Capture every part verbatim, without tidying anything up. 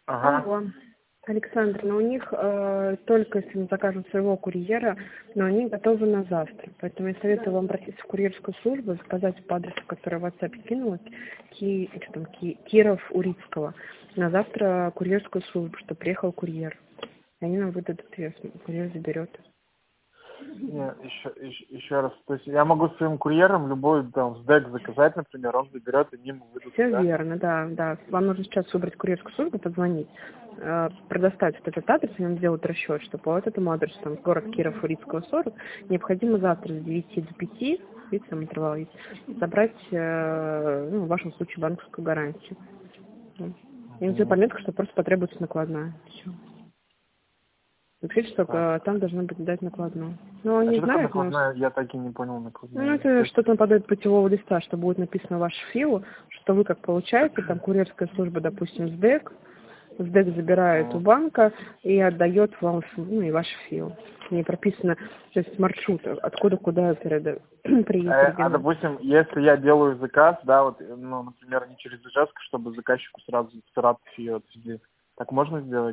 Ага. Алло. Александр, но у них э, только если мы закажем своего курьера, но они готовы на завтра. Поэтому я советую вам обратиться в курьерскую службу, заказать по адресу, который в WhatsApp кинулась, Ки, что там, Ки, Киров Урицкого. На завтра курьерскую службу, что приехал курьер. И они нам выдадут ответ, курьер заберет. Нет, еще, еще, еще раз. То есть я могу своим курьером любой там сдэк заказать, например, он заберет и ему выдадут. Все Да? верно, да, да. Вам нужно сейчас выбрать курьерскую службу, позвонить, э, предоставить вот этот адрес, и нам сделают расчет, что по вот этому адресу, там, город Киров, Урицкого, сорок, необходимо завтра с девяти до пяти, видите, там интервал есть, забрать, э, ну, в вашем случае, банковскую гарантию. И на пометка, что просто потребуется накладная. Все. Напишите, что а. там должна быть дать накладную. Ну, а не что знаю, такое накладная? Я так и не понял накладную. Ну, это что-то наподобие путевого листа, что будет написано в вашу филу, что вы как получаете, там курьерская служба, допустим, СДЭК, СДЭК забирает у банка и отдает вам, ну, и ваш фил. Не прописано, то есть маршрут, откуда куда переда... приехать. А, а, допустим, если я делаю заказ, да, вот, ну, например, не через Ижевск, чтобы заказчику сразу в Саратов ее отвезли, так можно сделать?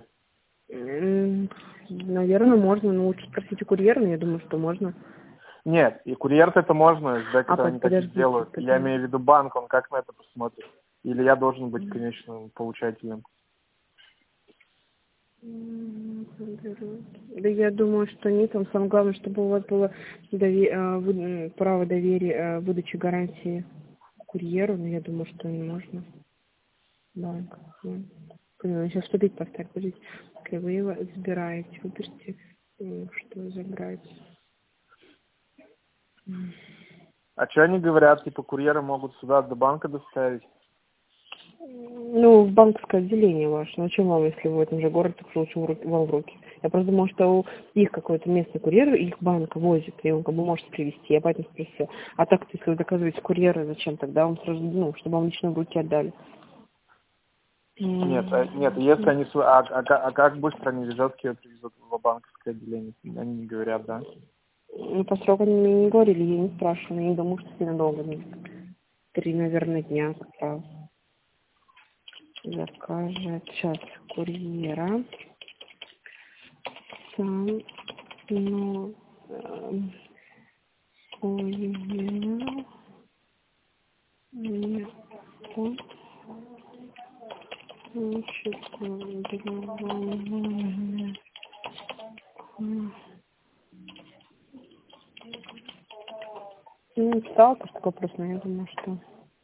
Наверное, можно, но лучше спросите курьера, но я думаю, что можно. Нет, и курьер это можно, СДЭК это а, они так и делают. подождите. Я имею в виду банк, он как на это посмотрит? Или я должен быть конечным получателем? Да я думаю, что нет. Там самое главное, чтобы у вас было дове... право доверия выдачи гарантии курьеру, но я думаю, что не можно. Банк. Сейчас вступить поставить, подождите. Вы его забираете, выберите, что забрать. А что они говорят, типа курьеры могут сюда до банка доставить? Ну, в банковское отделение ваше. Ну, чем вам, если вы в этом же городе, так лучше вам в руки. Я просто думала, что у их какой-то местный курьер, их банк возит, и он как бы может привезти. Я поэтому спросила. А так, если вы заказываете курьера, зачем тогда вам сразу, ну, чтобы вам лично в руки отдали? Нет, а, нет, если они... А, а, а как быстро они Ижевские привезут в банковское отделение? Они не говорят, да? Ну, по срокам мне не говорили, я не спрашивала. Я не думаю, что сильно долго. Три, наверное, дня, как раз. Закажет сейчас курьера. Сам, ну, э, курьера. Нет, он хочет добровольно. Ну, стал просто вопрос, но я думаю, что...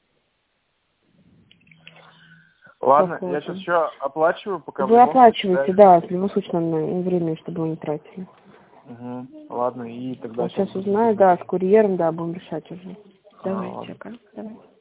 Ладно, я сейчас еще оплачиваю, пока... Вы оплачиваете, да, в любом случае, нам время, чтобы вы не тратили. Угу. Ладно, и тогда... Сейчас узнаю, да, с курьером, да, будем решать уже. А, Давайте, ладно. как? Давай.